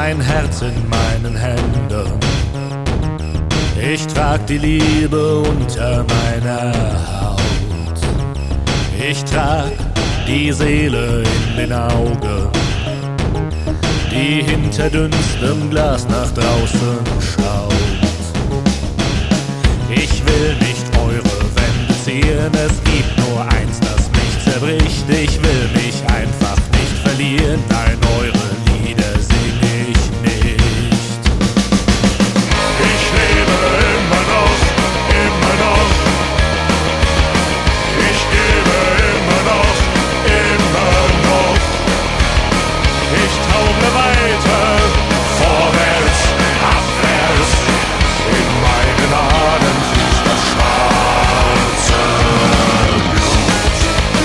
mein Herz in meinen Händen. Ich trag die Liebe unter meiner Haut. Ich trag die Seele in den Augen, die hinter dünnstem Glas nach draußen schaut. Ich will nicht eure Wände ziehen, es gibt nur eins, das mich zerbricht. Ich will mich einfach nicht verlieren, nein, eure Lieder sing ich nicht. Ich lebe immer noch, immer noch. Ich gebe immer noch, immer noch. Ich taumle weiter, vorwärts, abwärts. In meinen Adern fließt das schwarze Blut.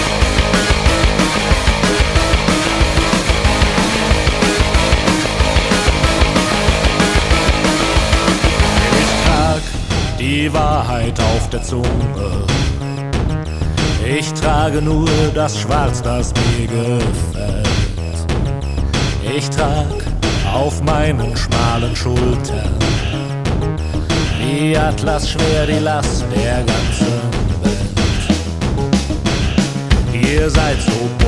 Ich trag die Wahrheit auf der Zunge. Ich trage nur das Schwarz, das mir gefällt. Ich trag auf meinen schmalen Schultern wie Atlas schwer die Last der ganzen Welt. Ihr seid so